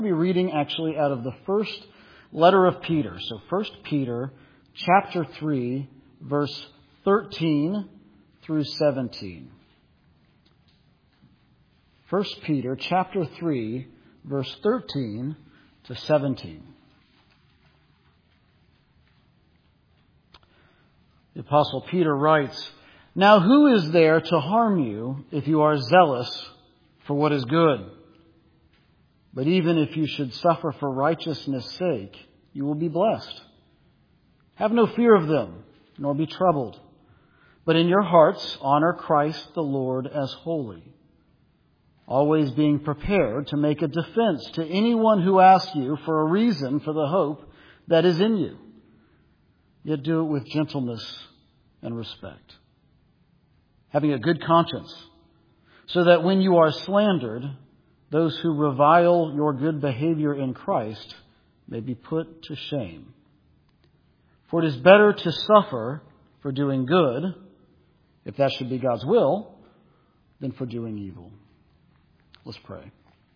We'll be reading actually out of the first letter of Peter. So 1 Peter chapter 3, verse 13 through 17. 1 Peter chapter 3, verse 13 to 17. The Apostle Peter writes, "Now who is there to harm you if you are zealous for what is good? But even if you should suffer for righteousness' sake, you will be blessed. Have no fear of them, nor be troubled. But in your hearts honor Christ the Lord as holy, always being prepared to make a defense to anyone who asks you for a reason for the hope that is in you. Yet do it with gentleness and respect, having a good conscience, so that when you are slandered, those who revile your good behavior in Christ may be put to shame. For it is better to suffer for doing good, if that should be God's will, than for doing evil." Let's pray.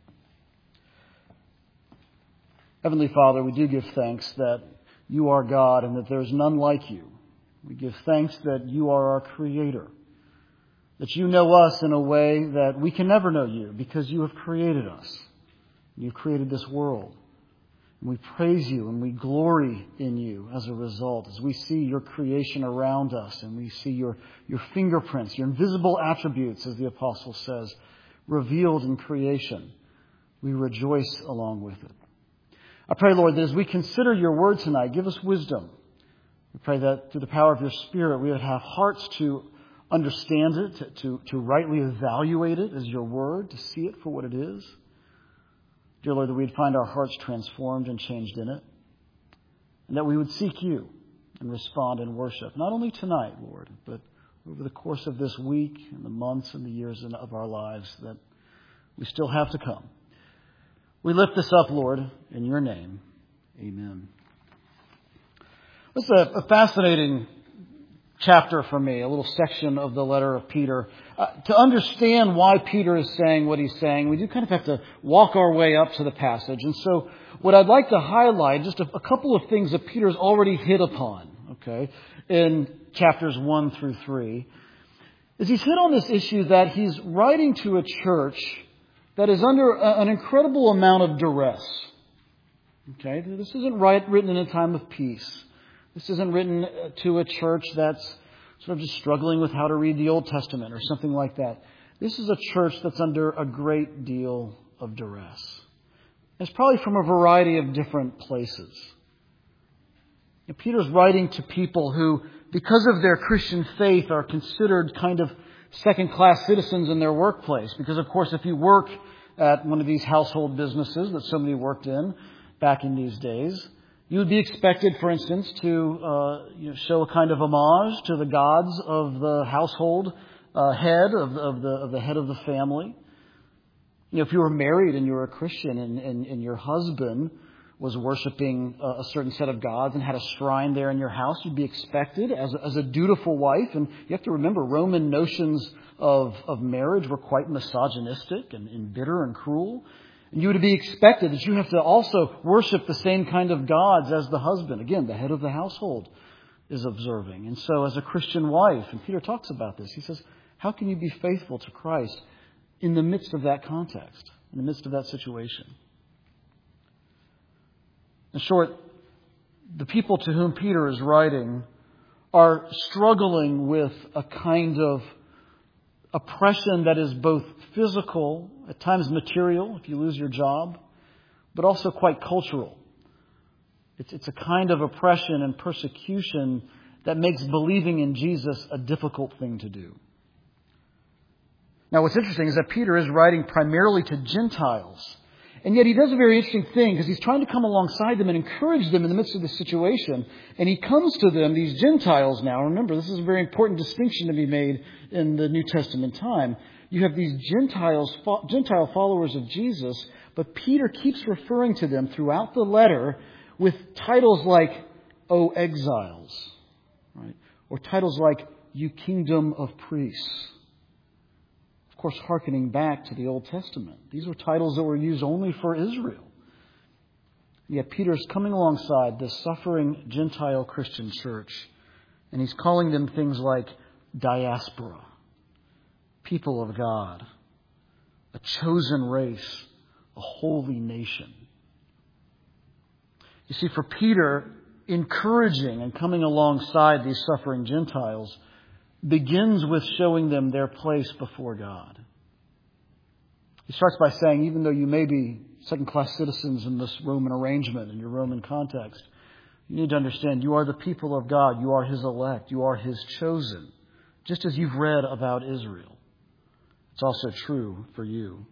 Heavenly Father, we do give thanks that you are God and that there is none like you. We give thanks that you are our Creator, that you know us in a way that we can never know you because you have created us. You've created this world. And we praise you and we glory in you as a result, as we see your creation around us and we see your fingerprints, your invisible attributes, as the Apostle says, revealed in creation. We rejoice along with it. I pray, Lord, that as we consider your word tonight, give us wisdom. We pray that through the power of your Spirit, we would have hearts to understand it, to rightly evaluate it as your word, to see it for what it is. Dear Lord, that we'd find our hearts transformed and changed in it, and that we would seek you and respond in worship, not only tonight, Lord, but over the course of this week and the months and the years of our lives that we still have to come. We lift this up, Lord, in your name. Amen. It's a fascinating chapter for me, a little section of the letter of Peter. To understand why Peter is saying what he's saying, we do kind of have to walk our way up to the passage. And so what I'd like to highlight, just a couple of things that Peter's already hit upon, okay, in chapters 1 through 3, is he's hit on this issue that he's writing to a church that is under an incredible amount of duress. Okay, this isn't written in a time of peace. This isn't written to a church that's sort of just struggling with how to read the Old Testament or something like that. This is a church that's under a great deal of duress. It's probably from a variety of different places. And Peter's writing to people who, because of their Christian faith, are considered kind of second-class citizens in their workplace. Because, of course, if you work at one of these household businesses that somebody worked in back in these days, you would be expected, for instance, to show a kind of homage to the gods of the household head of the head of the family. You know, if you were married and you were a Christian and your husband was worshiping a certain set of gods and had a shrine there in your house, you'd be expected as a dutiful wife. And you have to remember, Roman notions of marriage were quite misogynistic and bitter and cruel. And you would be expected that you have to also worship the same kind of gods as the husband. Again, the head of the household is observing. And so as a Christian wife, and Peter talks about this, he says, how can you be faithful to Christ in the midst of that context, in the midst of that situation? In short, the people to whom Peter is writing are struggling with a kind of oppression that is both physical, at times material, if you lose your job, but also quite cultural. It's a kind of oppression and persecution that makes believing in Jesus a difficult thing to do. Now, what's interesting is that Peter is writing primarily to Gentiles. And yet he does a very interesting thing because he's trying to come alongside them and encourage them in the midst of this situation. And he comes to them, these Gentiles now. Remember, this is a very important distinction to be made in the New Testament time. You have these Gentile followers of Jesus, but Peter keeps referring to them throughout the letter with titles like, "O exiles," right? Or titles like, "You kingdom of priests." Of course, hearkening back to the Old Testament. These were titles that were used only for Israel. Yet Peter's coming alongside this suffering Gentile Christian church, and he's calling them things like diaspora, people of God, a chosen race, a holy nation. You see, for Peter, encouraging and coming alongside these suffering Gentiles begins with showing them their place before God. He starts by saying, even though you may be second-class citizens in this Roman arrangement, in your Roman context, you need to understand you are the people of God. You are His elect. You are His chosen. Just as you've read about Israel, it's also true for you.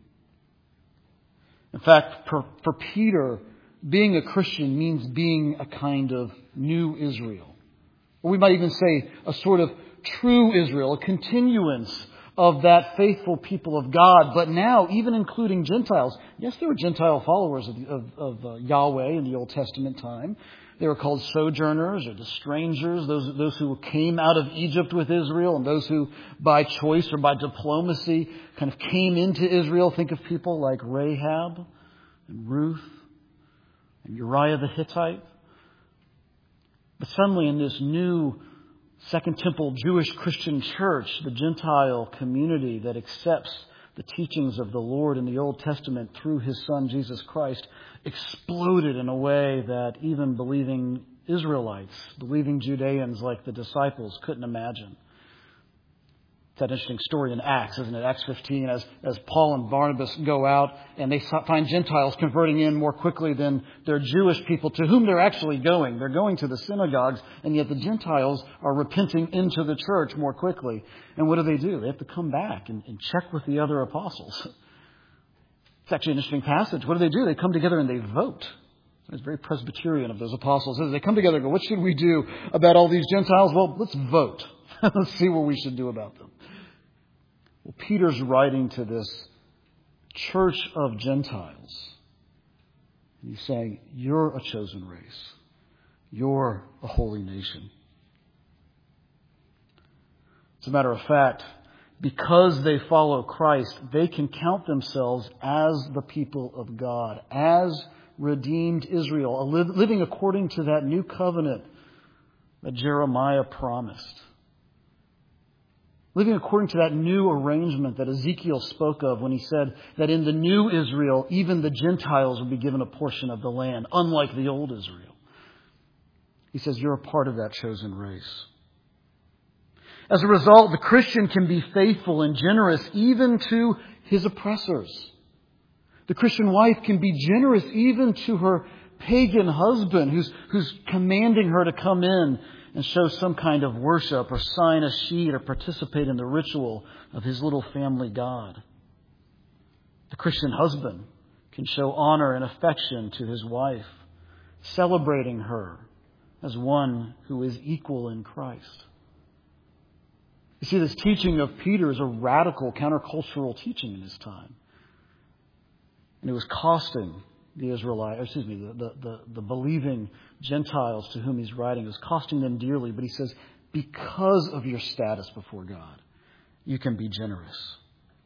In fact, for Peter, being a Christian means being a kind of new Israel. Or we might even say a sort of true Israel, a continuance of that faithful people of God, but now even including Gentiles. Yes, there were Gentile followers of Yahweh in the Old Testament time. They were called sojourners or the strangers, those who came out of Egypt with Israel and those who by choice or by diplomacy kind of came into Israel. Think of people like Rahab and Ruth and Uriah the Hittite. But suddenly in this new Second Temple Jewish Christian church, the Gentile community that accepts the teachings of the Lord in the Old Testament through His Son, Jesus Christ, exploded in a way that even believing Israelites, believing Judeans like the disciples couldn't imagine. It's that interesting story in Acts, isn't it? Acts 15, as Paul and Barnabas go out and they find Gentiles converting in more quickly than their Jewish people to whom they're actually going. They're going to the synagogues, and yet the Gentiles are repenting into the church more quickly. And what do? They have to come back and check with the other apostles. It's actually an interesting passage. What do? They come together and they vote. It's very Presbyterian of those apostles. They come together and go, what should we do about all these Gentiles? Well, let's vote. Let's see what we should do about them. Well, Peter's writing to this church of Gentiles. And he's saying, you're a chosen race. You're a holy nation. As a matter of fact, because they follow Christ, they can count themselves as the people of God, as redeemed Israel, living according to that new covenant that Jeremiah promised. Living according to that new arrangement that Ezekiel spoke of when he said that in the new Israel, even the Gentiles will be given a portion of the land, unlike the old Israel. He says you're a part of that chosen race. As a result, the Christian can be faithful and generous even to his oppressors. The Christian wife can be generous even to her pagan husband who's commanding her to come in and show some kind of worship or sign a sheet or participate in the ritual of his little family god. The Christian husband can show honor and affection to his wife, celebrating her as one who is equal in Christ. You see, this teaching of Peter is a radical countercultural teaching in his time. And it was costing the the believing Gentiles to whom he's writing, is costing them dearly. But he says, because of your status before God, you can be generous.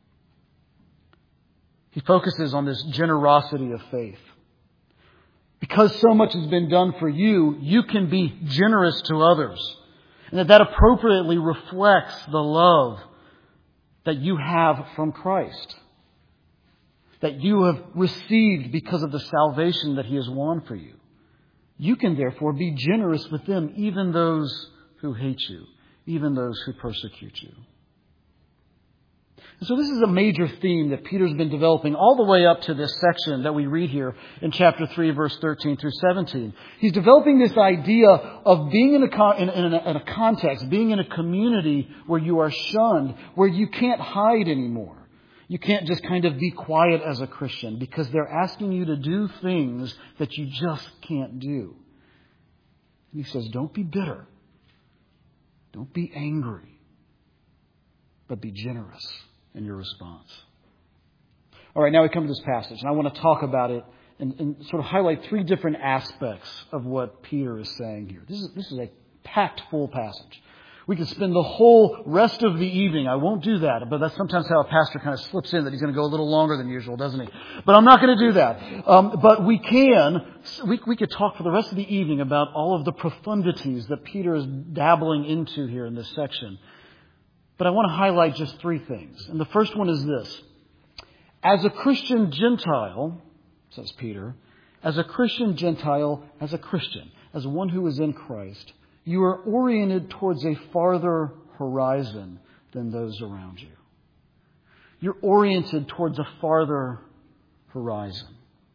He focuses on this generosity of faith. Because so much has been done for you, you can be generous to others. And that appropriately reflects the love that you have from Christ, that you have received because of the salvation that He has won for you. You can therefore be generous with them, even those who hate you, even those who persecute you. And so this is a major theme that Peter's been developing all the way up to this section that we read here in chapter 3, verse 13 through 17. He's developing this idea of being in a context, being in a community where you are shunned, where you can't hide anymore. You can't just kind of be quiet as a Christian because they're asking you to do things that you just can't do. And he says, don't be bitter. Don't be angry. But be generous in your response. All right, now we come to this passage, and I want to talk about it and sort of highlight three different aspects of what Peter is saying here. This is a packed full passage. We could spend the whole rest of the evening. I won't do that, but that's sometimes how a pastor kind of slips in, that he's going to go a little longer than usual, doesn't he? But I'm not going to do that. But we could talk for the rest of the evening about all of the profundities that Peter is dabbling into here in this section. But I want to highlight just three things. And the first one is this. As a Christian Gentile, says Peter, as a Christian Gentile, as a Christian, as one who is in Christ, you are oriented towards a farther horizon than those around you. You're oriented towards a farther horizon.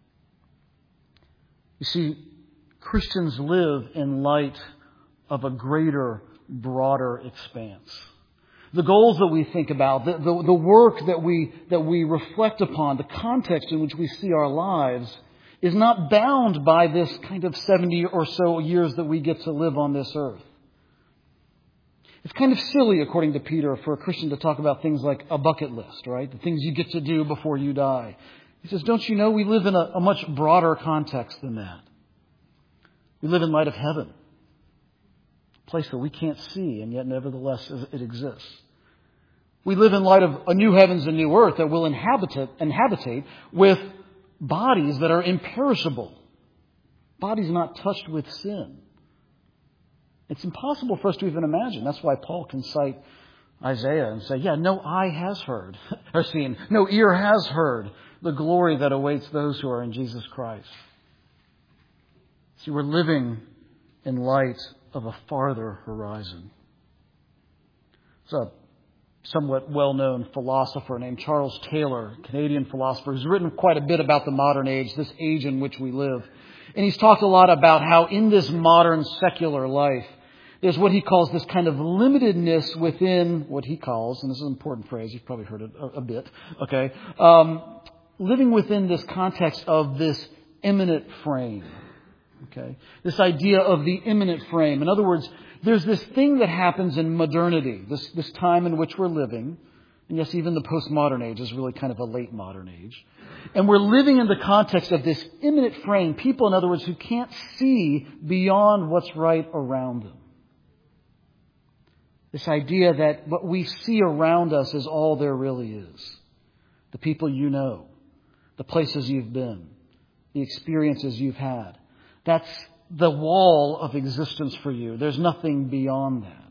You see, Christians live in light of a greater, broader expanse. The goals that we think about, the work that we reflect upon, the context in which we see our lives is not bound by this kind of 70 or so years that we get to live on this earth. It's kind of silly, according to Peter, for a Christian to talk about things like a bucket list, right? The things you get to do before you die. He says, don't you know we live in a much broader context than that? We live in light of heaven, a place that we can't see, and yet nevertheless it exists. We live in light of a new heavens and new earth that will inhabitate with bodies that are imperishable. Bodies not touched with sin. It's impossible for us to even imagine. That's why Paul can cite Isaiah and say, no eye has heard or seen, no ear has heard the glory that awaits those who are in Jesus Christ. See, we're living in light of a farther horizon. So, somewhat well-known philosopher named Charles Taylor, Canadian philosopher, who's written quite a bit about the modern age, this age in which we live. And he's talked a lot about how in this modern secular life, there's what he calls this kind of limitedness within what he calls, and this is an important phrase, you've probably heard it a bit, okay, living within this context of this immanent frame. Okay, this idea of the immanent frame. In other words, there's this thing that happens in modernity, this time in which we're living. And yes, even the postmodern age is really kind of a late modern age. And we're living in the context of this immanent frame. People, in other words, who can't see beyond what's right around them. This idea that what we see around us is all there really is. The people you know, the places you've been, the experiences you've had. That's the wall of existence for you. There's nothing beyond that.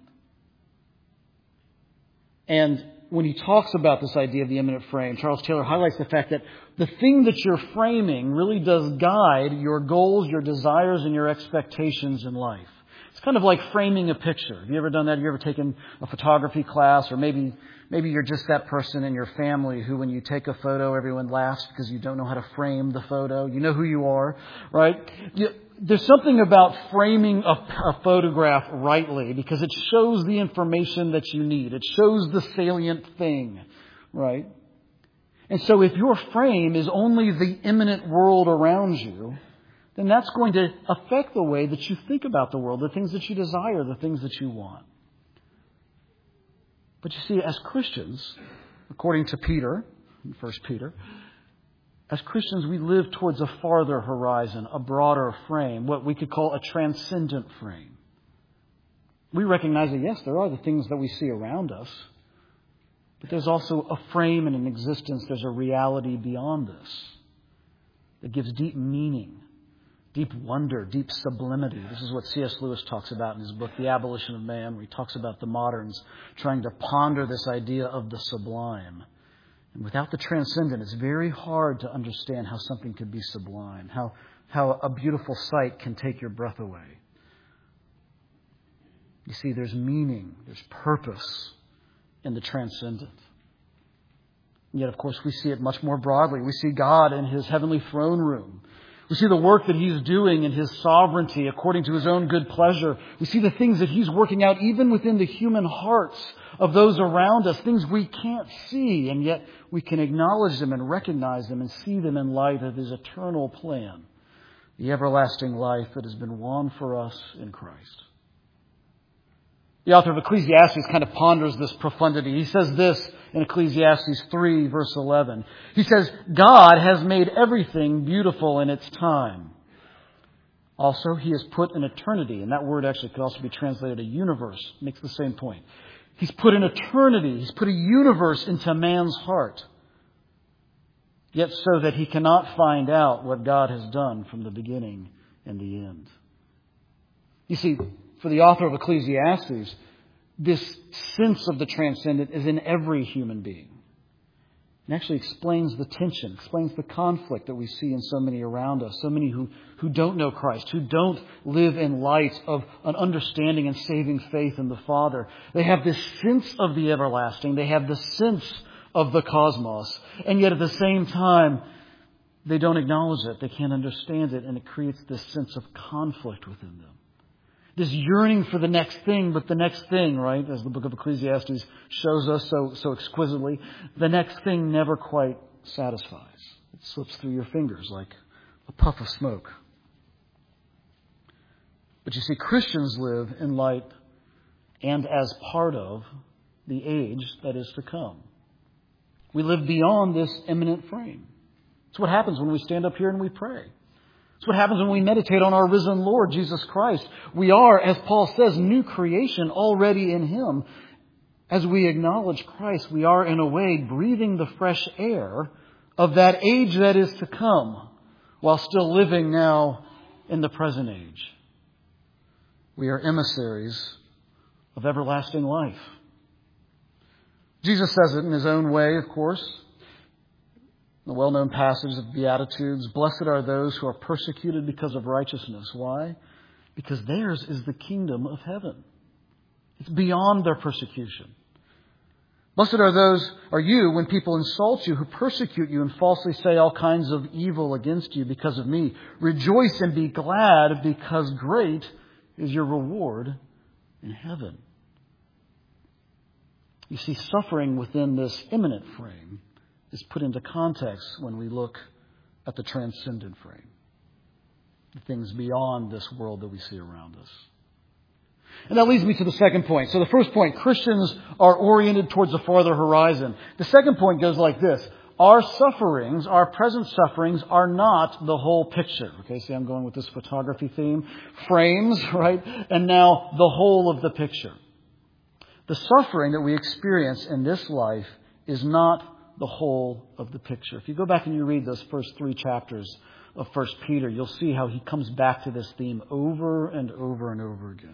And when he talks about this idea of the immanent frame, Charles Taylor highlights the fact that the thing that you're framing really does guide your goals, your desires, and your expectations in life. It's kind of like framing a picture. Have you ever done that? Have you ever taken a photography class? Or maybe you're just that person in your family who, when you take a photo, everyone laughs because you don't know how to frame the photo. You know who you are, right? There's something about framing a photograph rightly because it shows the information that you need. It shows the salient thing, right? And so if your frame is only the immanent world around you, then that's going to affect the way that you think about the world, the things that you desire, the things that you want. But you see, as Christians, according to Peter, in 1 Peter, as Christians, we live towards a farther horizon, a broader frame, what we could call a transcendent frame. We recognize that, yes, there are the things that we see around us, but there's also a frame and an existence, there's a reality beyond this that gives deep meaning, deep wonder, deep sublimity. This is what C.S. Lewis talks about in his book, The Abolition of Man, where he talks about the moderns trying to ponder this idea of the sublime. And without the transcendent, it's very hard to understand how something could be sublime, how a beautiful sight can take your breath away. You see, there's meaning, there's purpose in the transcendent. And yet, of course, we see it much more broadly. We see God in His heavenly throne room. We see the work that He's doing in His sovereignty according to His own good pleasure. We see the things that He's working out even within the human hearts of those around us, things we can't see, and yet we can acknowledge them and recognize them and see them in light of His eternal plan, the everlasting life that has been won for us in Christ. The author of Ecclesiastes kind of ponders this profundity. He says this in Ecclesiastes 3, verse 11. He says, God has made everything beautiful in its time. Also, He has put an eternity, and that word actually could also be translated a universe. It makes the same point. He's put an eternity, He's put a universe into man's heart, yet so that he cannot find out what God has done from the beginning and the end. You see, for the author of Ecclesiastes, this sense of the transcendent is in every human being. It actually explains the tension, explains the conflict that we see in so many around us, so many who don't know Christ, who don't live in light of an understanding and saving faith in the Father. They have this sense of the everlasting. They have the sense of the cosmos. And yet at the same time, they don't acknowledge it. They can't understand it. And it creates this sense of conflict within them. This yearning for the next thing, but the next thing, right, as the book of Ecclesiastes shows us so exquisitely, the next thing never quite satisfies. It slips through your fingers like a puff of smoke. But you see, Christians live in light and as part of the age that is to come. We live beyond this imminent frame. It's what happens when we stand up here and we pray. It's what happens when we meditate on our risen Lord, Jesus Christ. We are, as Paul says, new creation already in Him. As we acknowledge Christ, we are in a way breathing the fresh air of that age that is to come, while still living now in the present age. We are emissaries of everlasting life. Jesus says it in His own way, of course. The well-known passage of Beatitudes, blessed are those who are persecuted because of righteousness. Why? Because theirs is the kingdom of heaven. It's beyond their persecution. Blessed are you when people insult you, who persecute you and falsely say all kinds of evil against you because of me. Rejoice and be glad, because great is your reward in heaven. You see, suffering within this imminent frame is put into context when we look at the transcendent frame, the things beyond this world that we see around us. And that leads me to the second point. So the first point, Christians are oriented towards a farther horizon. The second point goes like this. Our sufferings, our present sufferings, are not the whole picture. Okay, see, I'm going with this photography theme. Frames, right? And now the whole of the picture. The suffering that we experience in this life is not the whole of the picture. If you go back and you read those first 3 chapters of 1 Peter, you'll see how he comes back to this theme over and over and over again.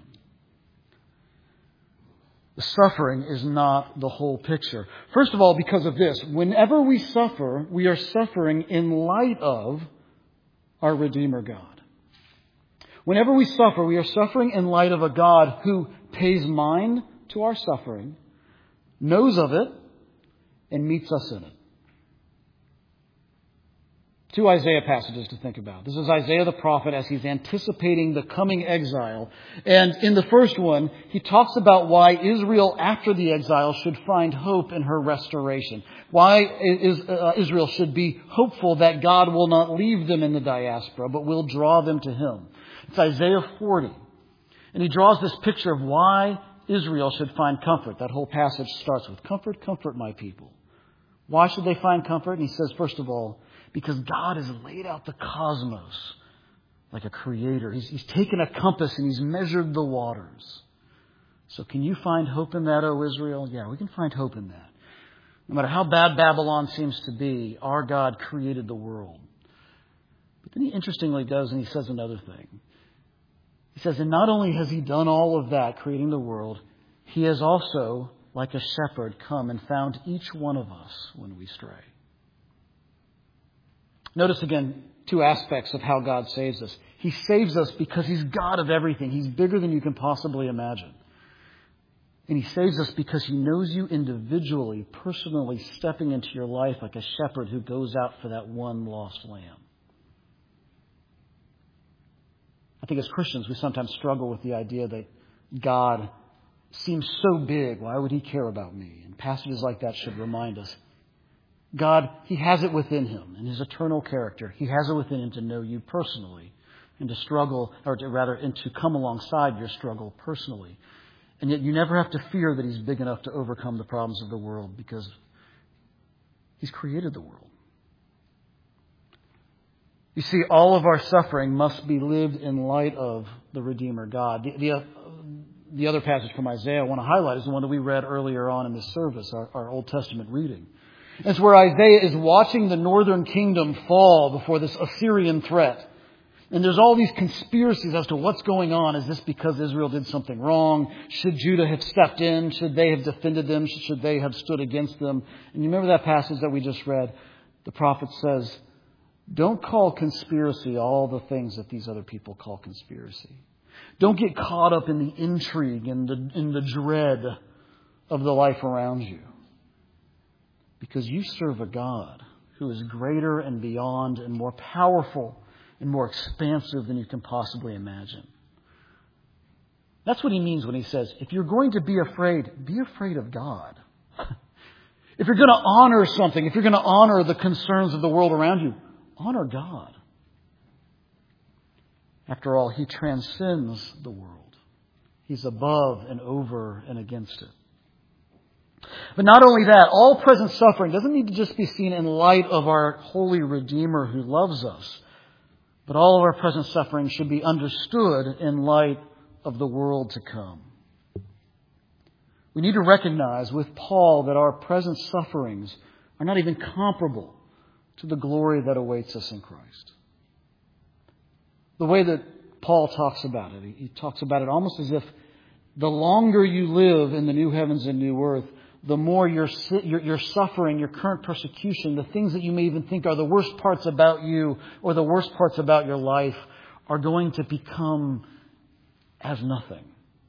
The suffering is not the whole picture. First of all, because of this. Whenever we suffer, we are suffering in light of our Redeemer God. Whenever we suffer, we are suffering in light of a God who pays mind to our suffering, knows of it, and meets us in it. 2 Isaiah passages to think about. This is Isaiah the prophet as he's anticipating the coming exile. And in the first one, he talks about why Israel after the exile should find hope in her restoration. Why Israel should be hopeful that God will not leave them in the diaspora, but will draw them to Him. It's Isaiah 40. And he draws this picture of why Israel should find comfort. That whole passage starts with, comfort, comfort my people. Why should they find comfort? And he says, first of all, because God has laid out the cosmos like a creator. He's taken a compass and He's measured the waters. So can you find hope in that, O Israel? Yeah, we can find hope in that. No matter how bad Babylon seems to be, our God created the world. But then He interestingly goes and He says another thing. He says, and not only has He done all of that, creating the world, He has also, like a shepherd, come and found each one of us when we stray. Notice again 2 aspects of how God saves us. He saves us because He's God of everything. He's bigger than you can possibly imagine. And He saves us because He knows you individually, personally, stepping into your life like a shepherd who goes out for that one lost lamb. I think as Christians, we sometimes struggle with the idea that God seems so big. Why would He care about me? And passages like that should remind us. God, He has it within Him, in His eternal character. He has it within Him to know you personally and to struggle, and to come alongside your struggle personally. And yet you never have to fear that He's big enough to overcome the problems of the world because He's created the world. You see, all of our suffering must be lived in light of the Redeemer God. The other passage from Isaiah I want to highlight is the one that we read earlier on in this service, our Old Testament reading. It's where Isaiah is watching the northern kingdom fall before this Assyrian threat. And there's all these conspiracies as to what's going on. Is this because Israel did something wrong? Should Judah have stepped in? Should they have defended them? Should they have stood against them? And you remember that passage that we just read? The prophet says, don't call conspiracy all the things that these other people call conspiracy. Don't get caught up in the intrigue and in the dread of the life around you. Because you serve a God who is greater and beyond and more powerful and more expansive than you can possibly imagine. That's what he means when he says, if you're going to be afraid of God. If you're going to honor something, if you're going to honor the concerns of the world around you, honor God. After all, He transcends the world. He's above and over and against it. But not only that, all present suffering doesn't need to just be seen in light of our holy Redeemer who loves us. But all of our present suffering should be understood in light of the world to come. We need to recognize with Paul that our present sufferings are not even comparable to the glory that awaits us in Christ. The way that Paul talks about it, he talks about it almost as if the longer you live in the new heavens and new earth, the more your suffering, your current persecution, the things that you may even think are the worst parts about you or the worst parts about your life are going to become as nothing.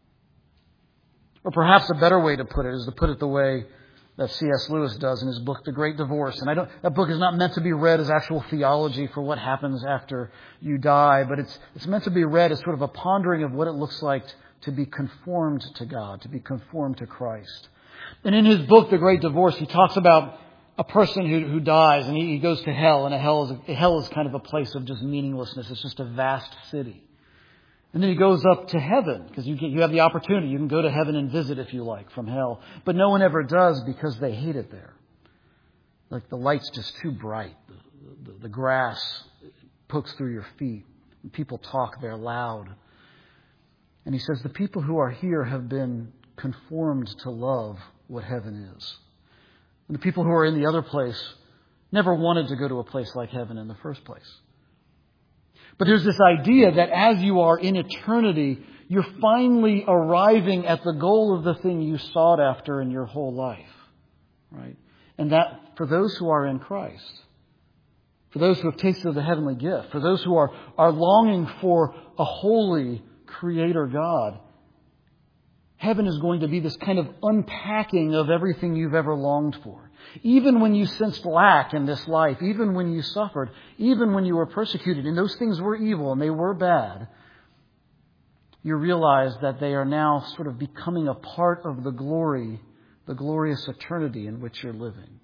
Or perhaps a better way to put it is to put it the way that C.S. Lewis does in his book, The Great Divorce. And that book is not meant to be read as actual theology for what happens after you die, but it's meant to be read as sort of a pondering of what it looks like to be conformed to God, to be conformed to Christ. And in his book, The Great Divorce, he talks about a person who dies and he goes to hell, and hell is kind of a place of just meaninglessness. It's just a vast city. And then he goes up to heaven, because you have the opportunity. You can go to heaven and visit if you like from hell. But no one ever does because they hate it there. Like the light's just too bright. The grass pokes through your feet. And people talk there loud. And he says the people who are here have been conformed to love what heaven is. And the people who are in the other place never wanted to go to a place like heaven in the first place. But there's this idea that as you are in eternity, you're finally arriving at the goal of the thing you sought after in your whole life. Right? And that for those who are in Christ, for those who have tasted of the heavenly gift, for those who are longing for a holy Creator God, heaven is going to be this kind of unpacking of everything you've ever longed for. Even when you sensed lack in this life, even when you suffered, even when you were persecuted, and those things were evil and they were bad, you realize that they are now sort of becoming a part of the glory, the glorious eternity in which you're living.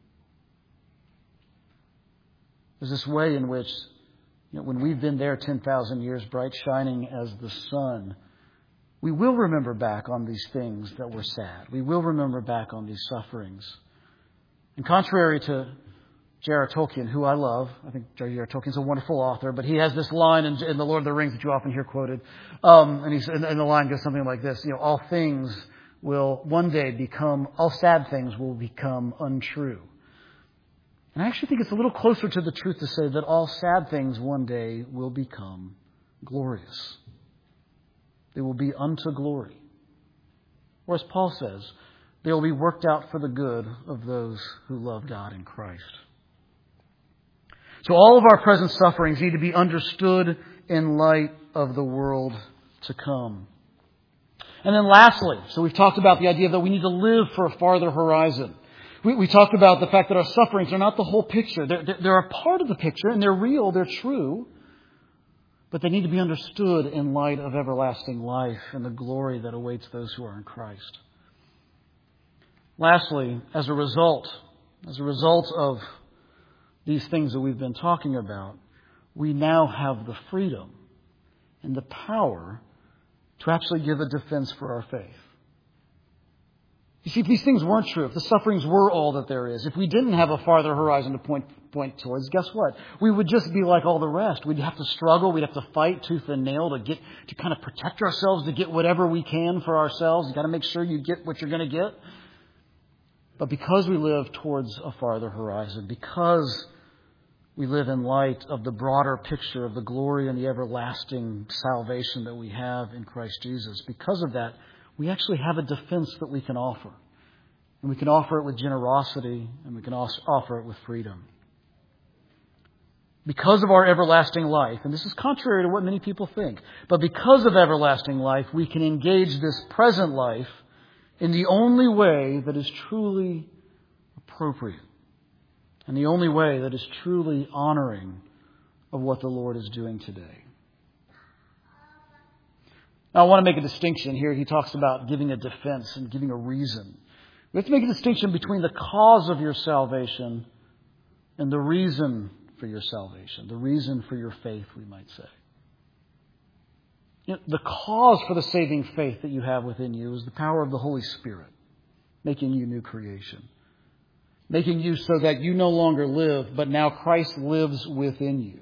There's this way in which, when we've been there 10,000 years, bright shining as the sun, we will remember back on these things that were sad. We will remember back on these sufferings. And contrary to J.R.R. Tolkien, who I love, I think J.R.R. Tolkien's a wonderful author, but he has this line in The Lord of the Rings that you often hear quoted. And the line goes something like this, all things will one day become, all sad things will become untrue. And I actually think it's a little closer to the truth to say that all sad things one day will become glorious. They will be unto glory. Or as Paul says, they will be worked out for the good of those who love God in Christ. So all of our present sufferings need to be understood in light of the world to come. And then lastly, so we've talked about the idea that we need to live for a farther horizon. We talked about the fact that our sufferings are not the whole picture. They're a part of the picture, and they're real, they're true. But they need to be understood in light of everlasting life and the glory that awaits those who are in Christ. Lastly, as a result of these things that we've been talking about, we now have the freedom and the power to actually give a defense for our faith. You see, if these things weren't true, if the sufferings were all that there is, if we didn't have a farther horizon to point towards, guess what? We would just be like all the rest. We'd have to struggle. We'd have to fight tooth and nail to kind of protect ourselves, to get whatever we can for ourselves. You've got to make sure you get what you're going to get. But because we live towards a farther horizon, because we live in light of the broader picture of the glory and the everlasting salvation that we have in Christ Jesus, because of that, we actually have a defense that we can offer. And we can offer it with generosity, and we can also offer it with freedom. Because of our everlasting life, and this is contrary to what many people think, but because of everlasting life, we can engage this present life in the only way that is truly appropriate, and the only way that is truly honoring of what the Lord is doing today. Now, I want to make a distinction here. He talks about giving a defense and giving a reason. We have to make a distinction between the cause of your salvation and the reason for your salvation, the reason for your faith, we might say. You know, the cause for the saving faith that you have within you is the power of the Holy Spirit, making you new creation, making you so that you no longer live, but now Christ lives within you.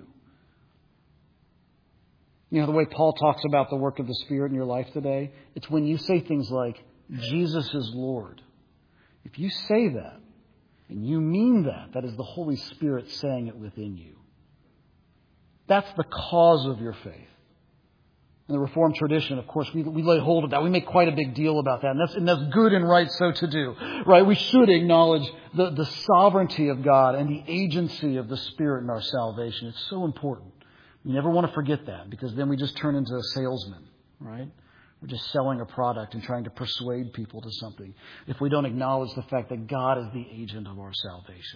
You know, the way Paul talks about the work of the Spirit in your life today, it's when you say things like, Jesus is Lord. If you say that, and you mean that, that is the Holy Spirit saying it within you. That's the cause of your faith. In the Reformed tradition, of course, we lay hold of that. We make quite a big deal about that. And that's good and right so to do. Right? We should acknowledge the sovereignty of God and the agency of the Spirit in our salvation. It's so important. You never want to forget that, because then we just turn into a salesman, right? We're just selling a product and trying to persuade people to something if we don't acknowledge the fact that God is the agent of our salvation.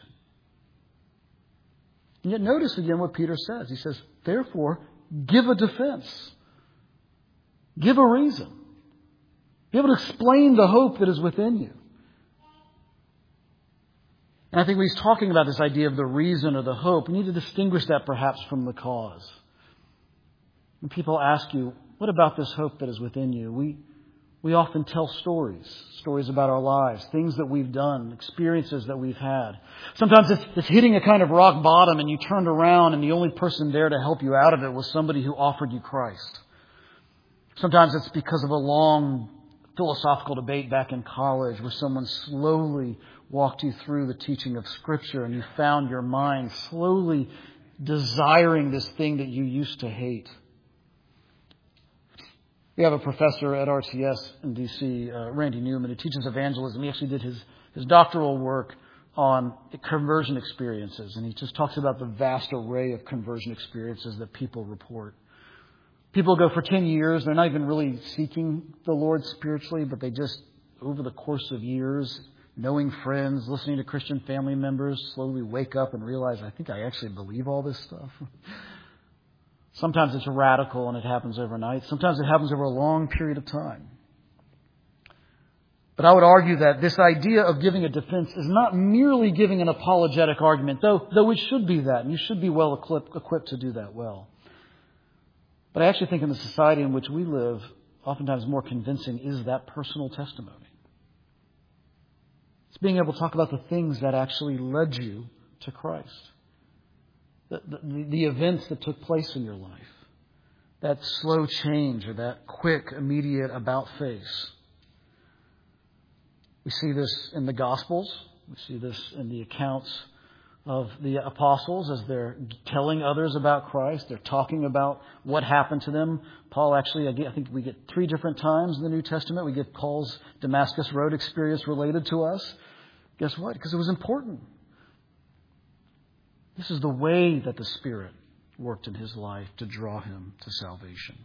And yet notice again what Peter says. He says, therefore, give a defense. Give a reason. Be able to explain the hope that is within you. And I think when he's talking about this idea of the reason or the hope, we need to distinguish that perhaps from the cause. When people ask you, what about this hope that is within you? We often tell stories about our lives, things that we've done, experiences that we've had. Sometimes it's hitting a kind of rock bottom and you turned around and the only person there to help you out of it was somebody who offered you Christ. Sometimes it's because of a long philosophical debate back in college where someone slowly walked you through the teaching of Scripture and you found your mind slowly desiring this thing that you used to hate. We have a professor at RTS in D.C., Randy Newman, who teaches evangelism. He actually did his doctoral work on conversion experiences, and he just talks about the vast array of conversion experiences that people report. People go for 10 years, they're not even really seeking the Lord spiritually, but they just, over the course of years, knowing friends, listening to Christian family members, slowly wake up and realize, I think I actually believe all this stuff. Sometimes it's radical and it happens overnight. Sometimes it happens over a long period of time. But I would argue that this idea of giving a defense is not merely giving an apologetic argument, though it should be that, and you should be well equipped to do that well. But I actually think in the society in which we live, oftentimes more convincing is that personal testimony. It's being able to talk about the things that actually led you to Christ. The events that took place in your life. That slow change or that quick, immediate about-face. We see this in the Gospels. We see this in the accounts of the apostles as they're telling others about Christ. They're talking about what happened to them. Paul actually, I think we get 3 different times in the New Testament, we get Paul's Damascus Road experience related to us. Guess what? Because it was important. This is the way that the Spirit worked in his life to draw him to salvation.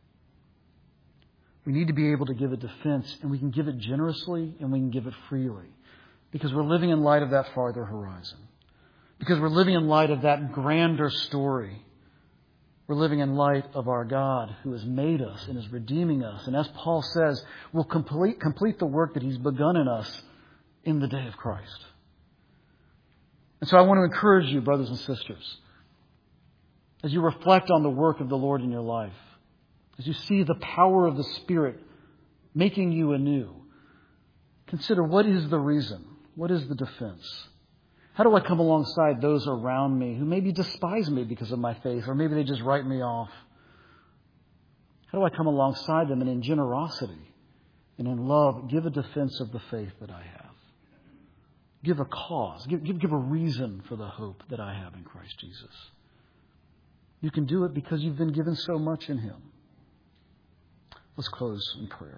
We need to be able to give a defense, and we can give it generously and we can give it freely. Because we're living in light of that farther horizon. Because we're living in light of that grander story. We're living in light of our God who has made us and is redeeming us. And as Paul says, will complete the work that he's begun in us in the day of Christ. And so I want to encourage you, brothers and sisters, as you reflect on the work of the Lord in your life, as you see the power of the Spirit making you anew, consider, what is the reason? What is the defense? How do I come alongside those around me who maybe despise me because of my faith, or maybe they just write me off? How do I come alongside them and in generosity and in love give a defense of the faith that I have? Give a cause, give a reason for the hope that I have in Christ Jesus. You can do it because you've been given so much in Him. Let's close in prayer.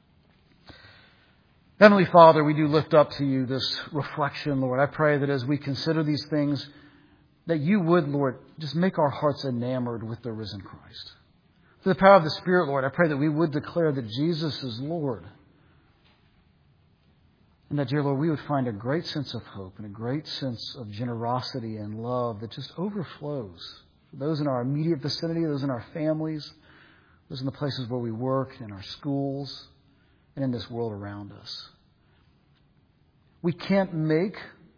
Heavenly Father, we do lift up to you this reflection, Lord. I pray that as we consider these things, that you would, Lord, just make our hearts enamored with the risen Christ. Through the power of the Spirit, Lord, I pray that we would declare that Jesus is Lord. And that, dear Lord, we would find a great sense of hope and a great sense of generosity and love that just overflows for those in our immediate vicinity, those in our families, those in the places where we work, in our schools, and in this world around us. We cannot make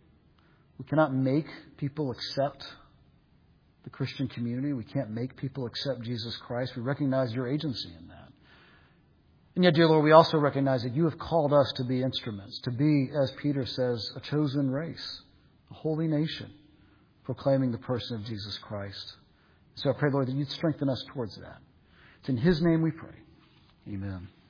people accept the Christian community. We can't make people accept Jesus Christ. We recognize your agency in that. And yet, dear Lord, we also recognize that you have called us to be instruments, to be, as Peter says, a chosen race, a holy nation, proclaiming the person of Jesus Christ. So I pray, Lord, that you'd strengthen us towards that. It's in His name we pray. Amen.